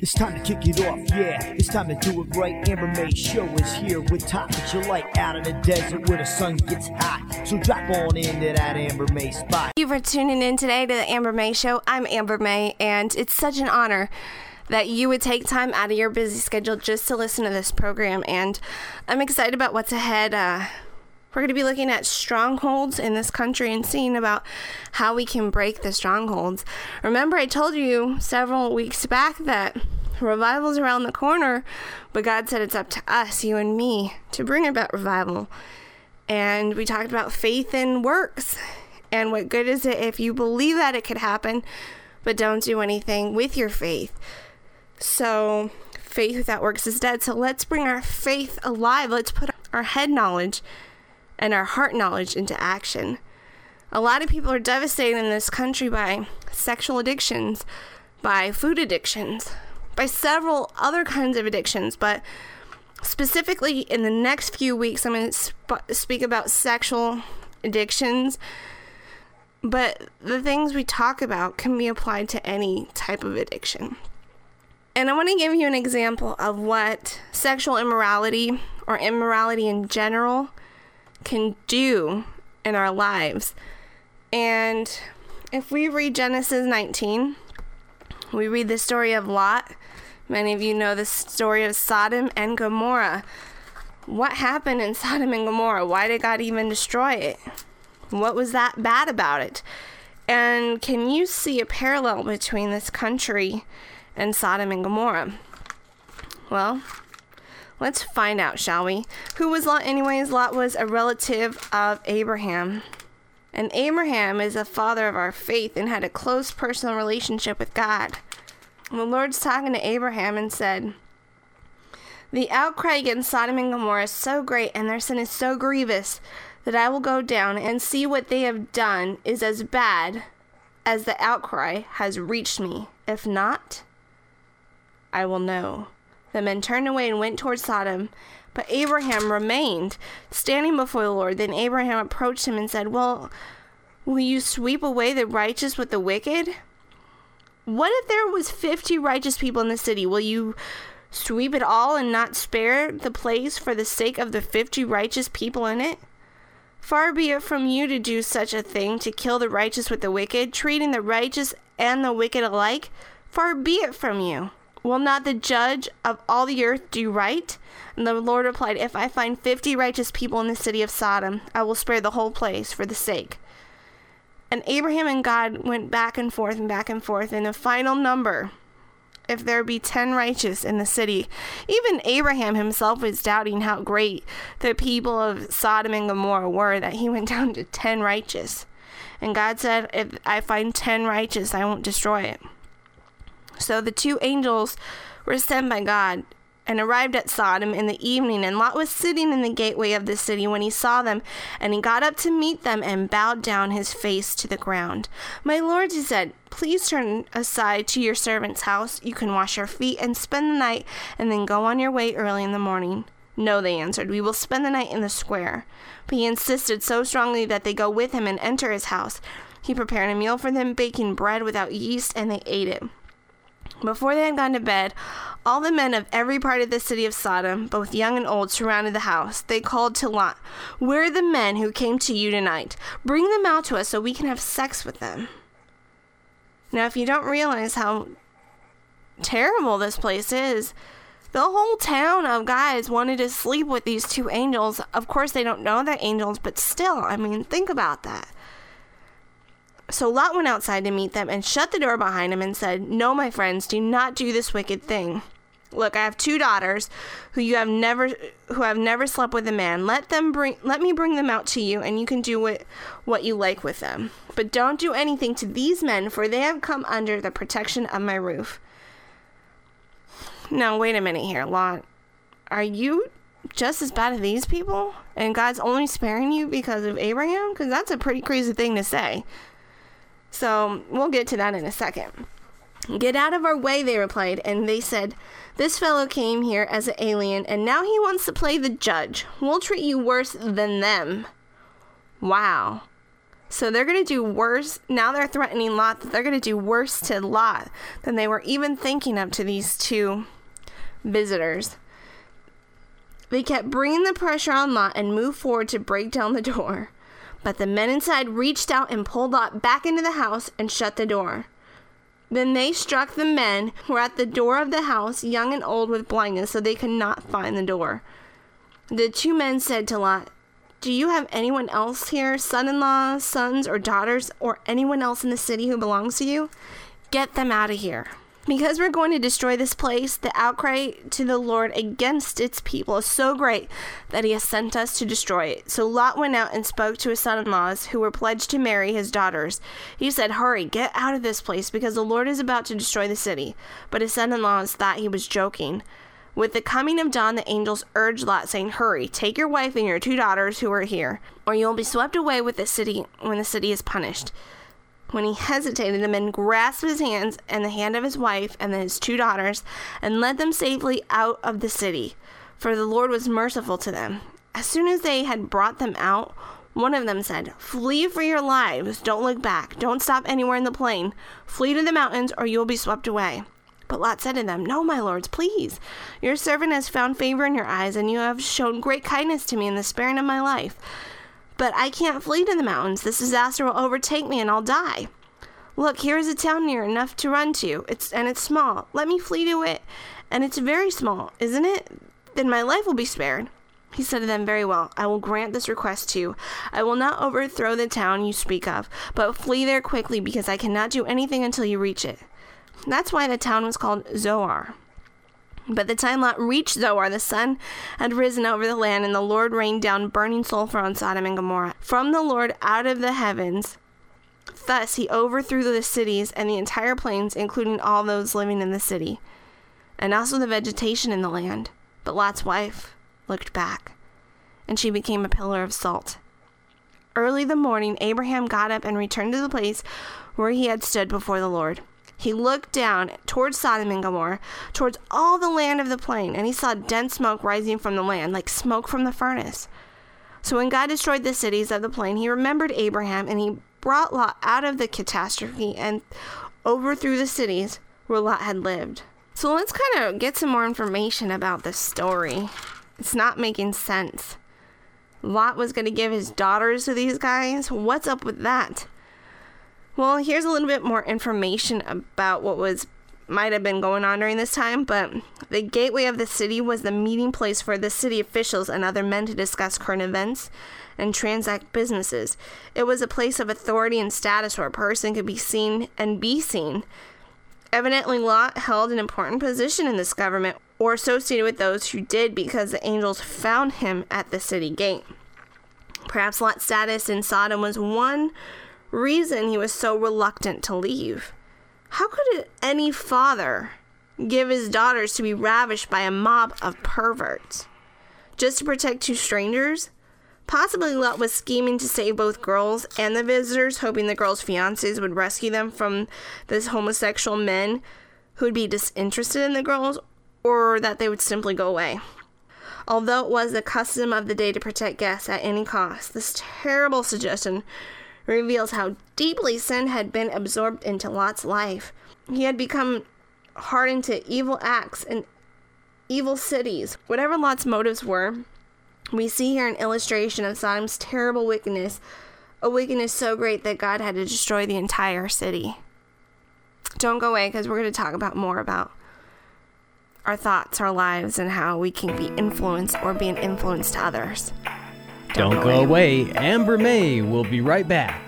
It's time to kick it off, yeah. It's time to do it right. Amber May Show is here with topics you like out in the desert where the sun gets hot. So drop on into that Amber May spot. Thank you for tuning in today to the Amber May Show. I'm Amber May, and it's such an honor that you would take time out of your busy schedule just to listen to this program. And I'm excited about what's ahead. We're going to be looking at strongholds in this country and seeing about how we can break the strongholds. Remember, I told you several weeks back that revival's around the corner, but God said it's up to us, you and me, to bring about revival. And we talked about faith and works. And what good is it if you believe that it could happen, but don't do anything with your faith? So faith without works is dead. So let's bring our faith alive. Let's put our head knowledge and our heart knowledge into action. A lot of people are devastated in this country by sexual addictions, by food addictions, by several other kinds of addictions. But specifically in the next few weeks, I'm going to speak about sexual addictions. But the things we talk about can be applied to any type of addiction. And I want to give you an example of what sexual immorality or immorality in general can do in our lives. And if we read Genesis 19, we read the story of Lot. Many of you know the story of Sodom and Gomorrah. What happened in Sodom and Gomorrah? Why did God even destroy it? What was that bad about it? And can you see a parallel between this country and Sodom and Gomorrah? Well, let's find out, shall we? Who was Lot anyways? Lot was a relative of Abraham. And Abraham is the father of our faith and had a close personal relationship with God. And the Lord's talking to Abraham and said, "The outcry against Sodom and Gomorrah is so great and their sin is so grievous that I will go down and see what they have done is as bad as the outcry has reached me. If not, I will know." The men turned away and went toward Sodom, but Abraham remained standing before the Lord. Then Abraham approached him and said, "Well, will you sweep away the righteous with the wicked? What if there was 50 righteous people in the city? Will you sweep it all and not spare the place for the sake of the 50 righteous people in it? Far be it from you to do such a thing, to kill the righteous with the wicked, treating the righteous and the wicked alike. Far be it from you. Will not the judge of all the earth do right?" And the Lord replied, "If I find 50 righteous people in the city of Sodom, I will spare the whole place for the sake." And Abraham and God went back and forth, and the final number, if there be 10 righteous in the city. Even Abraham himself was doubting how great the people of Sodom and Gomorrah were, that he went down to 10 righteous. And God said, "If I find 10 righteous, I won't destroy it." So the two angels were sent by God and arrived at Sodom in the evening, and Lot was sitting in the gateway of the city when he saw them, and he got up to meet them and bowed down his face to the ground. "My lords," he said, "please turn aside to your servant's house. You can wash your feet and spend the night, and then go on your way early in the morning." "No," they answered, "we will spend the night in the square." But he insisted so strongly that they go with him and enter his house. He prepared a meal for them, baking bread without yeast, and they ate it. Before they had gone to bed, all the men of every part of the city of Sodom, both young and old, surrounded the house. They called to Lot, "Where are the men who came to you tonight? Bring them out to us so we can have sex with them." Now, if you don't realize how terrible this place is, the whole town of guys wanted to sleep with these two angels. Of course, they don't know they're angels, but still, think about that. So Lot went outside to meet them and shut the door behind him and said, "No, my friends, do not do this wicked thing. Look, I have 2 daughters who have never slept with a man. Let me bring them out to you, and you can do what you like with them. But don't do anything to these men, for they have come under the protection of my roof." Now, wait a minute here, Lot. Are you just as bad as these people? And God's only sparing you because of Abraham? Because that's a pretty crazy thing to say. So we'll get to that in a second. "Get out of our way," they replied, and they said, "This fellow came here as an alien, and now he wants to play the judge. We'll treat you worse than them." Wow. So they're going to do worse. Now they're threatening Lot that they're going to do worse to Lot than they were even thinking of to these two visitors. They kept bringing the pressure on Lot and moved forward to break down the door. But the men inside reached out and pulled Lot back into the house and shut the door. Then they struck the men who were at the door of the house, young and old, with blindness, so they could not find the door. The two men said to Lot, "Do you have anyone else here, son-in-law, sons, or daughters, or anyone else in the city who belongs to you? Get them out of here. Because we're going to destroy this place, the outcry to the Lord against its people is so great that he has sent us to destroy it." So Lot went out and spoke to his son-in-laws, who were pledged to marry his daughters. He said, "Hurry, get out of this place, because the Lord is about to destroy the city." But his son-in-laws thought he was joking. With the coming of dawn, the angels urged Lot, saying, "Hurry, take your wife and your 2 daughters who are here, or you'll be swept away with the city when the city is punished." When he hesitated, the men grasped his hands and the hand of his wife and his 2 daughters and led them safely out of the city, for the Lord was merciful to them. As soon as they had brought them out, one of them said, "Flee for your lives. Don't look back. Don't stop anywhere in the plain. Flee to the mountains, or you will be swept away." But Lot said to them, "No, my lords, please. Your servant has found favor in your eyes, and you have shown great kindness to me in the sparing of my life. But I can't flee to the mountains. This disaster will overtake me, and I'll die. Look, here is a town near enough to run to. It's small. Let me flee to it. And it's very small, isn't it? Then my life will be spared." He said to them, "Very well, I will grant this request too. I will not overthrow the town you speak of, but flee there quickly, because I cannot do anything until you reach it." That's why the town was called Zoar. But the time Lot reached Zoar, the sun had risen over the land, and the Lord rained down burning sulfur on Sodom and Gomorrah from the Lord out of the heavens. Thus he overthrew the cities and the entire plains, including all those living in the city, and also the vegetation in the land. But Lot's wife looked back, and she became a pillar of salt. Early the morning, Abraham got up and returned to the place where he had stood before the Lord. He looked down towards Sodom and Gomorrah, towards all the land of the plain, and he saw dense smoke rising from the land, like smoke from the furnace. So when God destroyed the cities of the plain, he remembered Abraham, and he brought Lot out of the catastrophe and overthrew the cities where Lot had lived. So let's kind of get some more information about this story. It's not making sense. Lot was going to give his daughters to these guys? What's up with that? Well, here's a little bit more information about what might have been going on during this time, but the gateway of the city was the meeting place for the city officials and other men to discuss current events and transact businesses. It was a place of authority and status where a person could be seen and be seen. Evidently, Lot held an important position in this government, or associated with those who did, because the angels found him at the city gate. Perhaps Lot's status in Sodom was one reason he was so reluctant to leave. How could any father give his daughters to be ravished by a mob of perverts just to protect 2 strangers? Possibly Lot was scheming to save both girls and the visitors, hoping the girls' fiancés would rescue them from these homosexual men who would be disinterested in the girls, or that they would simply go away. Although it was the custom of the day to protect guests at any cost, this terrible suggestion reveals how deeply sin had been absorbed into Lot's life. He had become hardened to evil acts and evil cities. Whatever Lot's motives were, we see here an illustration of Sodom's terrible wickedness, a wickedness so great that God had to destroy the entire city. Don't go away, because we're going to talk about more about our thoughts, our lives, and how we can be influenced or be an influence to others. Don't go away. Amber May will be right back.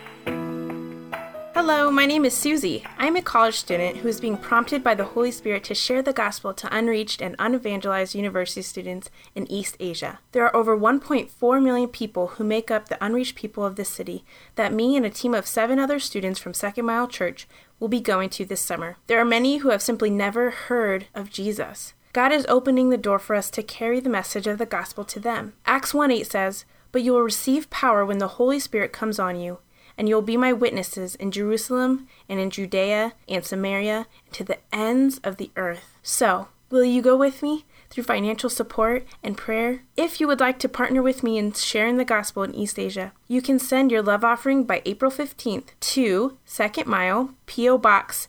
Hello, my name is Susie. I'm a college student who is being prompted by the Holy Spirit to share the gospel to unreached and unevangelized university students in East Asia. There are over 1.4 million people who make up the unreached people of this city that me and a team of 7 other students from Second Mile Church will be going to this summer. There are many who have simply never heard of Jesus. God is opening the door for us to carry the message of the gospel to them. Acts 1:8 says, "But you will receive power when the Holy Spirit comes on you, and you will be my witnesses in Jerusalem and in Judea and Samaria and to the ends of the earth." So, will you go with me? through financial support and prayer. If you would like to partner with me in sharing the gospel in East Asia, you can send your love offering by April 15th to Second Mile, P.O. Box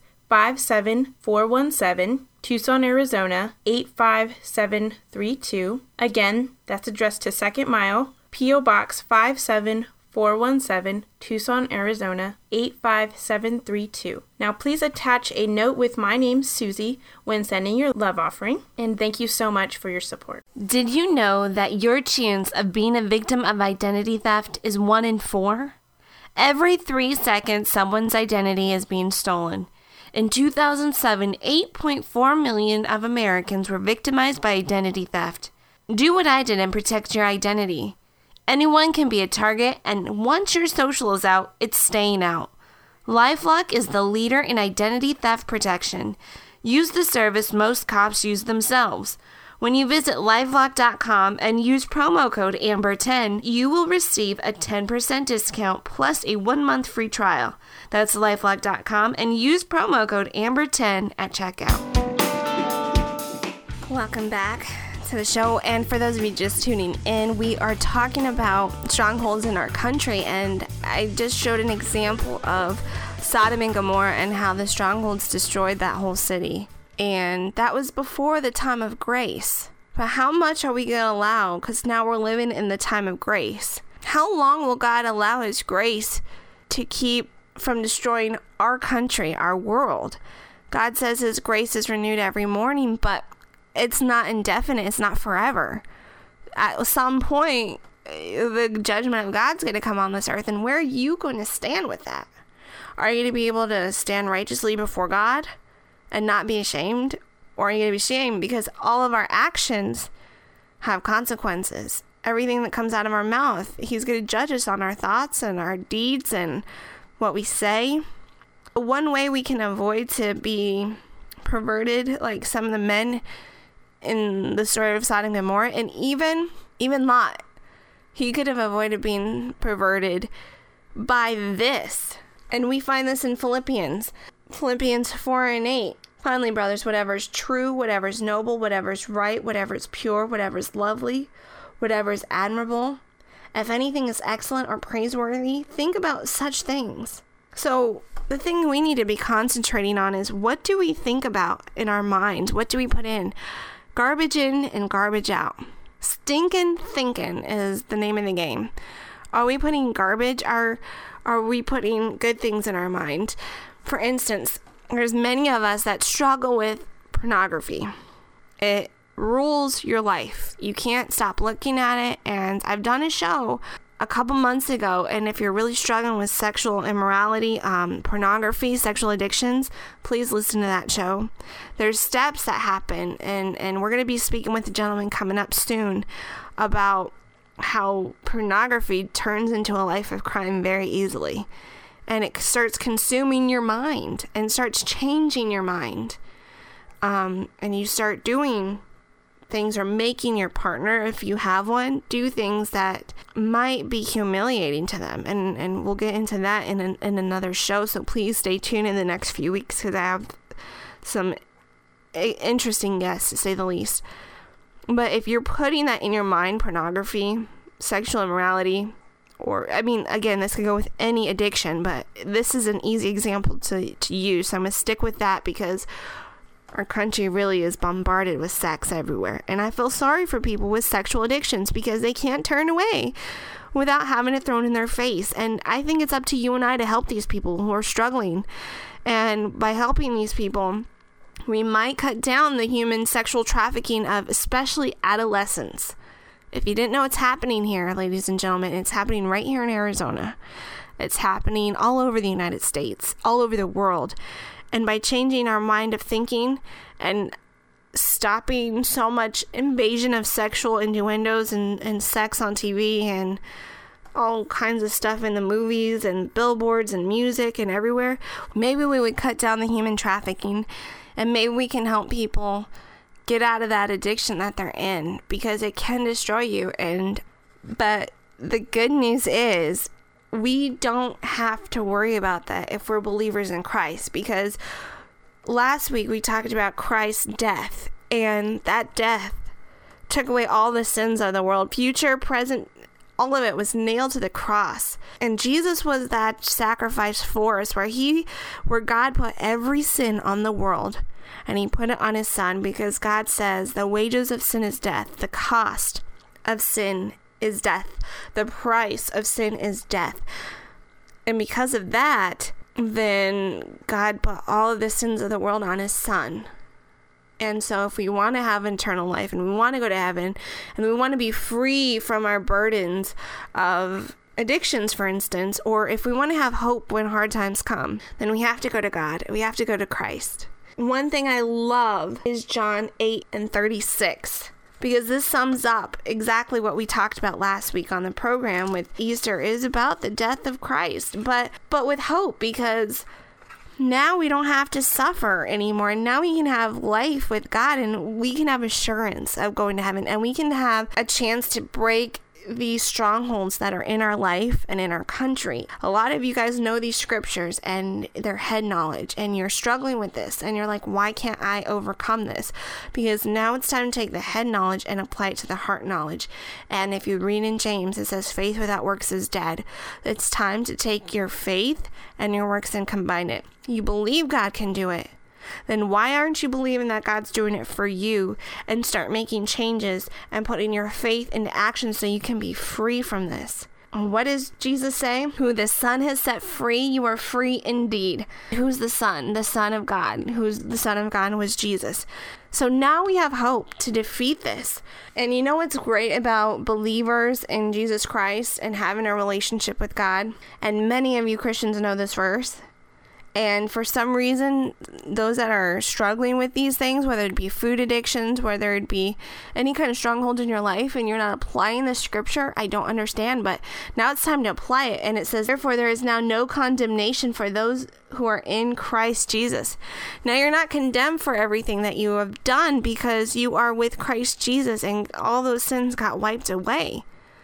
57417, Tucson, Arizona 85732. Again, that's addressed to Second Mile, P.O. Box 57417, Tucson, Arizona 85732. Now please attach a note with "My name's Susie" when sending your love offering, and thank you so much for your support. Did you know that your chance of being a victim of identity theft is 1 in 4? Every 3 seconds, someone's identity is being stolen. In 2007, 8.4 million of Americans were victimized by identity theft. Do what I did and protect your identity. Anyone can be a target, and once your social is out, it's staying out. LifeLock is the leader in identity theft protection. Use the service most cops use themselves. When you visit LifeLock.com and use promo code AMBER10, you will receive a 10% discount plus a 1-month free trial. That's LifeLock.com and use promo code AMBER10 at checkout. Welcome back to the show, and for those of you just tuning in, we are talking about strongholds in our country, and I just showed an example of Sodom and Gomorrah and how the strongholds destroyed that whole city. And that was before the time of grace. But how much are we going to allow? Because now we're living in the time of grace. How long will God allow His grace to keep from destroying our country, our world? God says His grace is renewed every morning, but it's not indefinite. It's not forever. At some point, the judgment of God's going to come on this earth. And where are you going to stand with that? Are you going to be able to stand righteously before God and not be ashamed? Or are you going to be ashamed because all of our actions have consequences? Everything that comes out of our mouth, He's going to judge us on our thoughts and our deeds and what we say. One way we can avoid to be perverted, like some of the men in the story of Sodom and Gomorrah, and even Lot, he could have avoided being perverted by this. And we find this in Philippians 4:8. Finally, brothers, whatever is true, whatever is noble, whatever is right, whatever is pure, whatever is lovely, whatever is admirable, if anything is excellent or praiseworthy, think about such things. So the thing we need to be concentrating on is, what do we think about in our minds? What do we put in? Garbage in and garbage out. Stinkin' thinking is the name of the game. Are we putting garbage? Are we putting good things in our mind? For instance, there's many of us that struggle with pornography. It rules your life. You can't stop looking at it. And I've done a show a couple months ago, and if you're really struggling with sexual immorality, pornography, sexual addictions, please listen to that show. There's steps that happen, and we're going to be speaking with a gentleman coming up soon about how pornography turns into a life of crime very easily. And it starts consuming your mind and starts changing your mind. And you start doing things, or making your partner, if you have one, do things that might be humiliating to them. And we'll get into that in another show. So please stay tuned in the next few weeks, because I have some interesting guests, to say the least. But if you're putting that in your mind, pornography, sexual immorality, or, I mean, again, this could go with any addiction, but this is an easy example to use. So I'm going to stick with that, because our country really is bombarded with sex everywhere. And I feel sorry for people with sexual addictions, because they can't turn away without having it thrown in their face. And I think it's up to you and I to help these people who are struggling. And by helping these people, we might cut down the human sexual trafficking of especially adolescents. If you didn't know, it's happening here, ladies and gentlemen. It's happening right here in Arizona. It's happening all over the United States, all over the world. And by changing our mind of thinking and stopping so much invasion of sexual innuendos and sex on TV and all kinds of stuff in the movies and billboards and music and everywhere, maybe we would cut down the human trafficking, and maybe we can help people get out of that addiction that they're in, because it can destroy you. But the good news is, we don't have to worry about that if we're believers in Christ, because last week we talked about Christ's death, and that death took away all the sins of the world, future, present, all of it was nailed to the cross. And Jesus was that sacrifice for us, where God put every sin on the world and he put it on his son, because God says the wages of sin is death. The cost of sin is death. The price of sin is death. And because of that, then God put all of the sins of the world on his son. And so if we want to have eternal life and we want to go to heaven and we want to be free from our burdens of addictions, for instance, or if we want to have hope when hard times come, then we have to go to God. We have to go to Christ. One thing I love is John 8:36, because this sums up exactly what we talked about last week on the program with Easter. It is about the death of Christ, but with hope, because now we don't have to suffer anymore. Now we can have life with God, and we can have assurance of going to heaven, and we can have a chance to break these strongholds that are in our life and in our country. A lot of you guys know these scriptures and they're head knowledge, and you're struggling with this and you're like, why can't I overcome this? Because now it's time to take the head knowledge and apply it to the heart knowledge. And if you read in James, it says faith without works is dead. It's time to take your faith and your works and combine it. You believe God can do it. Then why aren't you believing that God's doing it for you, and start making changes and putting your faith into action so you can be free from this? What does Jesus say? Who the Son has set free, you are free indeed. Who's the Son? The Son of God. Who's the Son of God was Jesus. So now we have hope to defeat this. And you know what's great about believers in Jesus Christ and having a relationship with God? And many of you Christians know this verse. And for some reason, those that are struggling with these things, whether it be food addictions, whether it be any kind of stronghold in your life, and you're not applying the scripture, I don't understand. But now it's time to apply it. And it says, therefore, there is now no condemnation for those who are in Christ Jesus. Now you're not condemned for everything that you have done, because you are with Christ Jesus and all those sins got wiped away.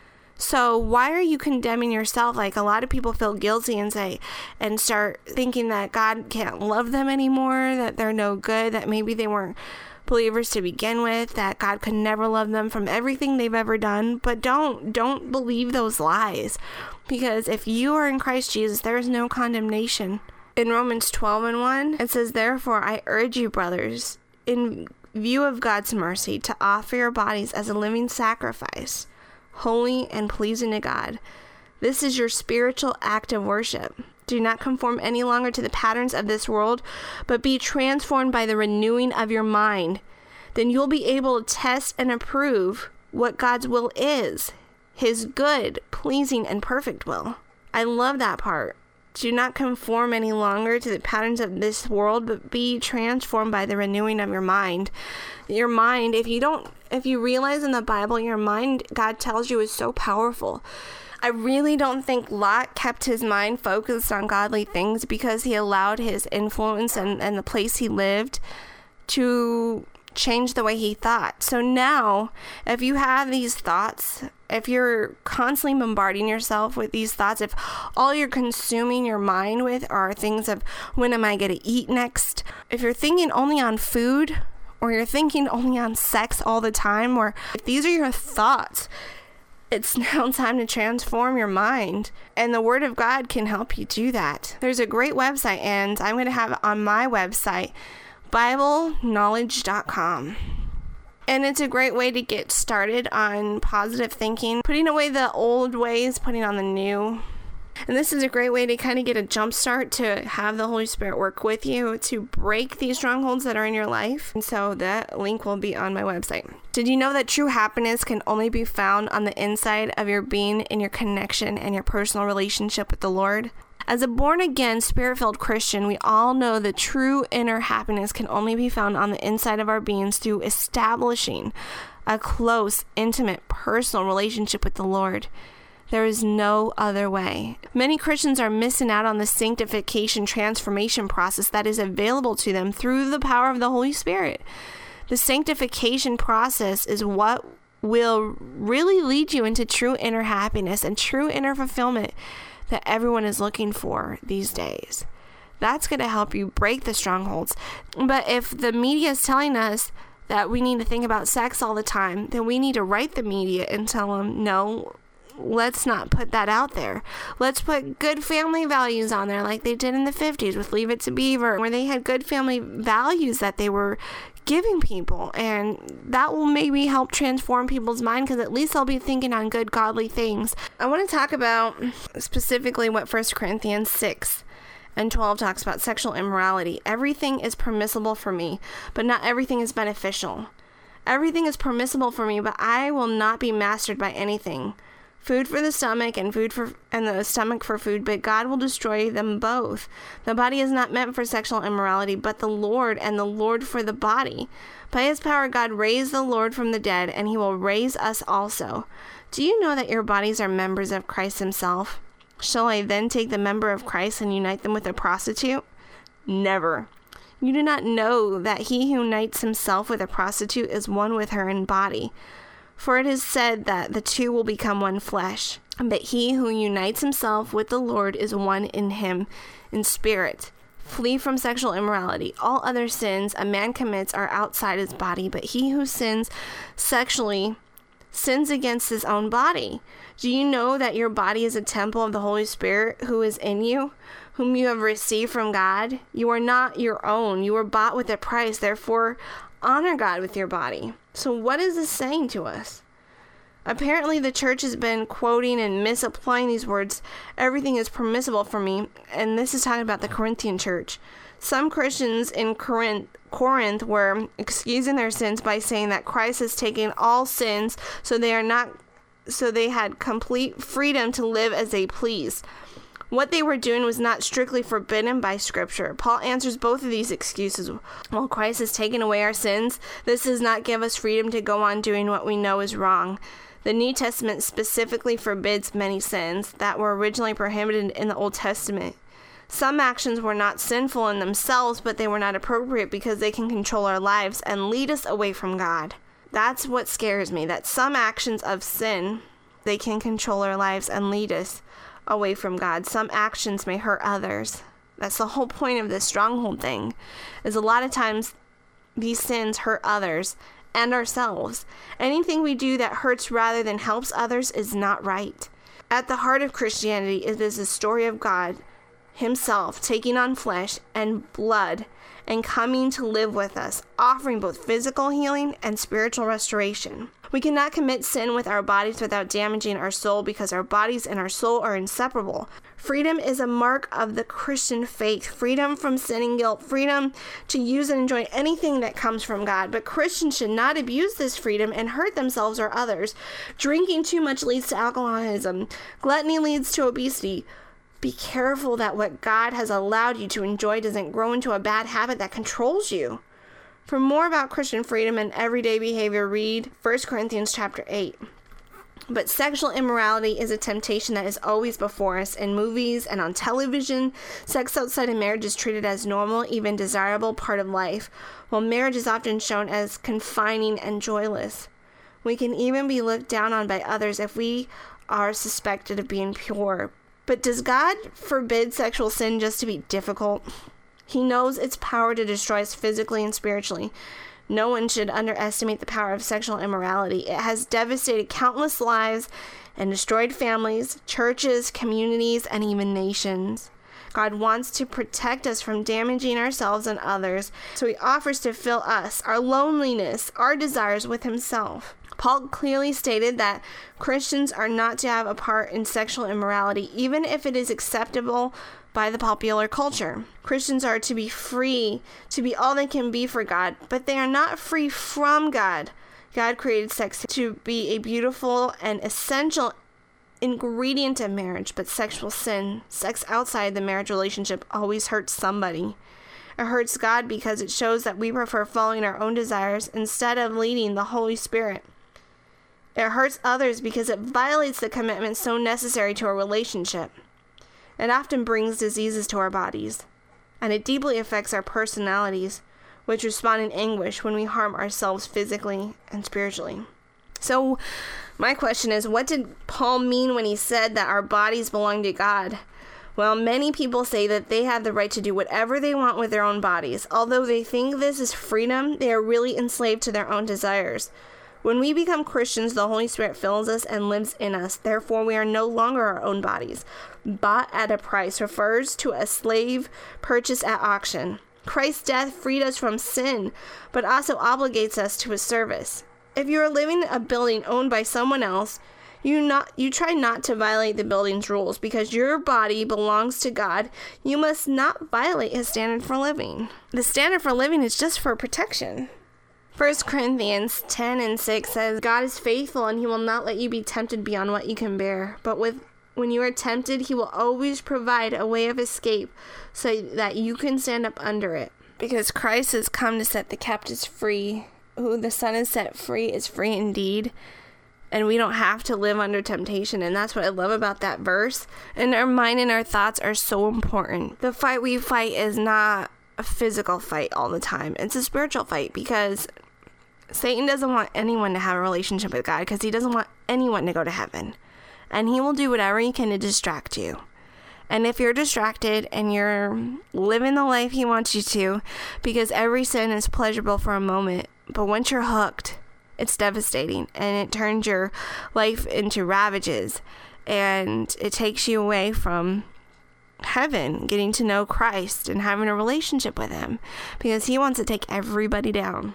So why are you condemning yourself? Like, a lot of people feel guilty and start thinking that God can't love them anymore, that they're no good, that maybe they weren't believers to begin with, that God could never love them from everything they've ever done. But don't believe those lies, because if you are in Christ Jesus, there is no condemnation. In Romans 12:1, it says, therefore, I urge you, brothers, in view of God's mercy, to offer your bodies as a living sacrifice, holy and pleasing to God. This is your spiritual act of worship. Do not conform any longer to the patterns of this world, but be transformed by the renewing of your mind. Then you'll be able to test and approve what God's will is, his good, pleasing, and perfect will. I love that part. Do not conform any longer to the patterns of this world, but be transformed by the renewing of your mind. Your mind, if you realize in the Bible, your mind, God tells you, is so powerful. I really don't think Lot kept his mind focused on godly things because he allowed his influence and the place he lived to change the way he thought. So now, if you have these thoughts, if you're constantly bombarding yourself with these thoughts, if all you're consuming your mind with are things of when am I going to eat next, if you're thinking only on food, or you're thinking only on sex all the time, or if these are your thoughts, it's now time to transform your mind. And the Word of God can help you do that. There's a great website, and I'm going to have it on my website, BibleKnowledge.com. And it's a great way to get started on positive thinking, putting away the old ways, putting on the new. And this is a great way to kind of get a jump start to have the Holy Spirit work with you to break these strongholds that are in your life. And so that link will be on my website. Did you know that true happiness can only be found on the inside of your being, in your connection and your personal relationship with the Lord? As a born-again, Spirit-filled Christian, we all know that true inner happiness can only be found on the inside of our beings through establishing a close, intimate, personal relationship with the Lord. There is no other way. Many Christians are missing out on the sanctification transformation process that is available to them through the power of the Holy Spirit. The sanctification process is what will really lead you into true inner happiness and true inner fulfillment that everyone is looking for these days. That's going to help you break the strongholds. But if the media is telling us that we need to think about sex all the time, then we need to write the media and tell them, no, let's not put that out there. Let's put good family values on there like they did in the 50s with Leave It to Beaver, where they had good family values that they were giving people, and that will maybe help transform people's mind, because at least they'll be thinking on good godly things. I want to talk about specifically what 1 Corinthians 6 and 12 talks about: sexual immorality. Everything is permissible for me, but not everything is beneficial. Everything is permissible for me, but I will not be mastered by anything. Food for the stomach and the stomach for food, but God will destroy them both. The body is not meant for sexual immorality, but the Lord, and the Lord for the body. By his power, God raised the Lord from the dead, and he will raise us also. Do you know that your bodies are members of Christ himself? Shall I then take the member of Christ and unite them with a prostitute? Never. You do not know that he who unites himself with a prostitute is one with her in body. For it is said that the two will become one flesh. But he who unites himself with the Lord is one in him in spirit. Flee from sexual immorality. All other sins a man commits are outside his body, but he who sins sexually sins against his own body. Do you know that your body is a temple of the Holy Spirit who is in you, whom you have received from God? You are not your own. You were bought with a price. Therefore, honor God with your body. So what is this saying to us? Apparently the church has been quoting and misapplying these words, everything is permissible for me, and this is talking about the Corinthian church. Some Christians in Corinth were excusing their sins by saying that Christ has taken all sins, so they had complete freedom to live as they pleased. What they were doing was not strictly forbidden by Scripture. Paul answers both of these excuses. While Christ has taken away our sins, this does not give us freedom to go on doing what we know is wrong. The New Testament specifically forbids many sins that were originally prohibited in the Old Testament. Some actions were not sinful in themselves, but they were not appropriate because they can control our lives and lead us away from God. That's what scares me, that some actions of sin, they can control our lives and lead us away from God. Some actions may hurt others. That's the whole point of this stronghold thing, is a lot of times these sins hurt others and ourselves. Anything we do that hurts rather than helps others is not right. At the heart of Christianity, it is the story of God himself taking on flesh and blood and coming to live with us, offering both physical healing and spiritual restoration. We cannot commit sin with our bodies without damaging our soul, because our bodies and our soul are inseparable. Freedom is a mark of the Christian faith. Freedom from sin and guilt. Freedom to use and enjoy anything that comes from God. But Christians should not abuse this freedom and hurt themselves or others. Drinking too much leads to alcoholism. Gluttony leads to obesity. Be careful that what God has allowed you to enjoy doesn't grow into a bad habit that controls you. For more about Christian freedom and everyday behavior, read 1 Corinthians chapter 8. But sexual immorality is a temptation that is always before us in movies and on television. Sex outside of marriage is treated as normal, even desirable part of life, while marriage is often shown as confining and joyless. We can even be looked down on by others if we are suspected of being pure. But does God forbid sexual sin just to be difficult? He knows its power to destroy us physically and spiritually. No one should underestimate the power of sexual immorality. It has devastated countless lives and destroyed families, churches, communities, and even nations. God wants to protect us from damaging ourselves and others, so he offers to fill us, our loneliness, our desires with himself. Paul clearly stated that Christians are not to have a part in sexual immorality, even if it is acceptable by the popular culture. Christians are to be free to be all they can be for God, but they are not free from God. God created sex to be a beautiful and essential ingredient of marriage, but sexual sin, sex outside the marriage relationship, always hurts somebody. It hurts God because it shows that we prefer following our own desires instead of leading the Holy Spirit. It hurts others because it violates the commitment so necessary to a relationship. It often brings diseases to our bodies, and it deeply affects our personalities, which respond in anguish when we harm ourselves physically and spiritually. So, my question is, what did Paul mean when he said that our bodies belong to God? Well, many people say that they have the right to do whatever they want with their own bodies. Although they think this is freedom, they are really enslaved to their own desires. When we become Christians, the Holy Spirit fills us and lives in us. Therefore, we are no longer our own bodies. Bought at a price refers to a slave purchased at auction. Christ's death freed us from sin, but also obligates us to his service. If you are living in a building owned by someone else, you try not to violate the building's rules. Because your body belongs to God, you must not violate his standard for living. The standard for living is just for protection. 1 Corinthians 10:6 says, God is faithful and he will not let you be tempted beyond what you can bear. But when you are tempted, he will always provide a way of escape so that you can stand up under it. Because Christ has come to set the captives free. Who the Son has set free is free indeed. And we don't have to live under temptation. And that's what I love about that verse. And our mind and our thoughts are so important. The fight we fight is not a physical fight all the time. It's a spiritual fight, because Satan doesn't want anyone to have a relationship with God, because he doesn't want anyone to go to heaven. And he will do whatever he can to distract you. And if you're distracted and you're living the life he wants you to, because every sin is pleasurable for a moment, but once you're hooked, it's devastating, and it turns your life into ravages, and it takes you away from heaven, getting to know Christ and having a relationship with him, because he wants to take everybody down.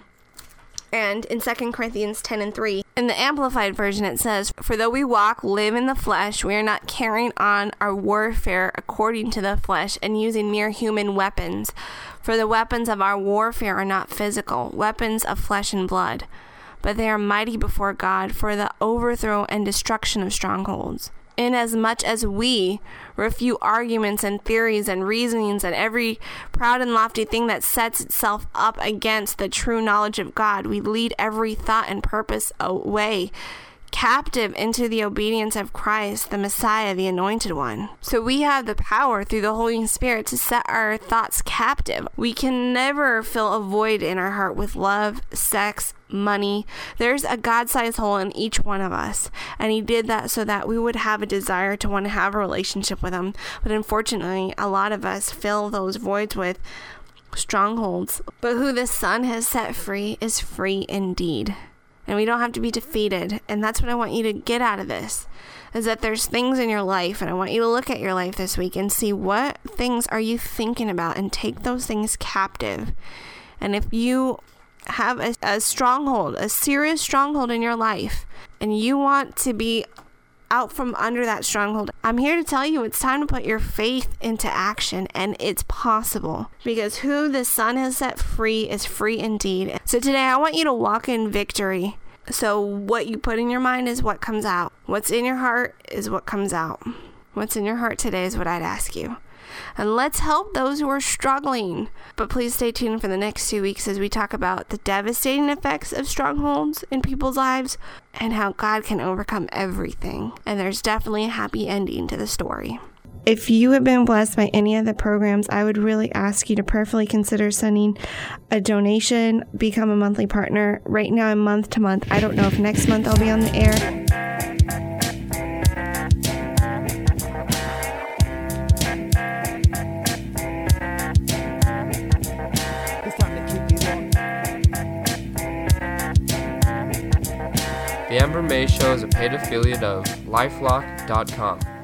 And in 2 Corinthians 10:3, in the Amplified Version, it says, For though we live in the flesh, we are not carrying on our warfare according to the flesh and using mere human weapons. For the weapons of our warfare are not physical, weapons of flesh and blood, but they are mighty before God for the overthrow and destruction of strongholds. Inasmuch as we refute arguments and theories and reasonings and every proud and lofty thing that sets itself up against the true knowledge of God, we lead every thought and purpose away captive into the obedience of Christ, the Messiah, the Anointed One. So we have the power through the Holy Spirit to set our thoughts captive. We can never fill a void in our heart with love, sex, money. There's a God-sized hole in each one of us, and he did that so that we would have a desire to want to have a relationship with him. But unfortunately, a lot of us fill those voids with strongholds. But who the Son has set free is free indeed. And we don't have to be defeated. And that's what I want you to get out of this, is that there's things in your life, and I want you to look at your life this week and see what things are you thinking about, and take those things captive. And if you have a stronghold, a serious stronghold in your life, and you want to be out from under that stronghold, I'm here to tell you it's time to put your faith into action, and it's possible, because who the Son has set free is free indeed. So today I want you to walk in victory. So what you put in your mind is what comes out. What's in your heart is what comes out. What's in your heart today is what I'd ask you. And let's help those who are struggling. But please stay tuned for the next 2 weeks as we talk about the devastating effects of strongholds in people's lives and how God can overcome everything. And there's definitely a happy ending to the story. If you have been blessed by any of the programs, I would really ask you to prayerfully consider sending a donation, become a monthly partner. Right now I'm month to month. I don't know if next month I'll be on the air. The Amber May Show is a paid affiliate of LifeLock.com.